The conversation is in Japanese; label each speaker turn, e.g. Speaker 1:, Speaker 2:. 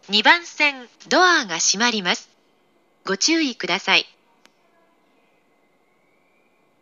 Speaker 1: 2番線ドアが閉まります。ご注意ください。